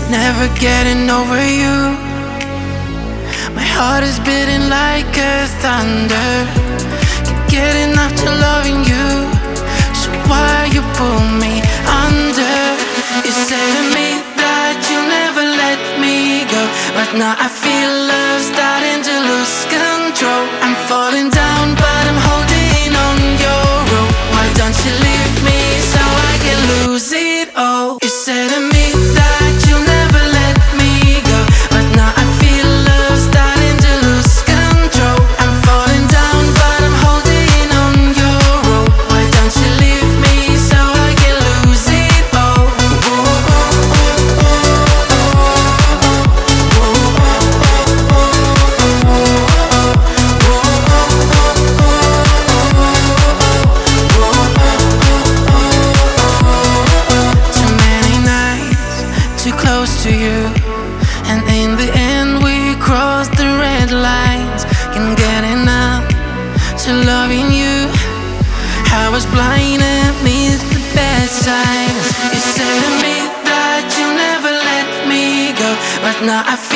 Never getting over you. My heart is beating like a thunder. Can't get enough to loving you. So why you pull me under? You say to me that you'll never let me go, but now I feel love starting to lose control. I'm falling down, but I'm holding on your rope. Why don't you leave me so I can lose it all? You say to me that you'll never let me go, but now I feel love starting to lose control. I'm falling down, but I'm holding on your rope. Why don't you leave me so I can lose it all? Too many nights too close to you, and in the end we crossed the red lines. Can't get enough to loving you. I was blind and missed the bad signs. You said to me that you'll never let me go, but now I feel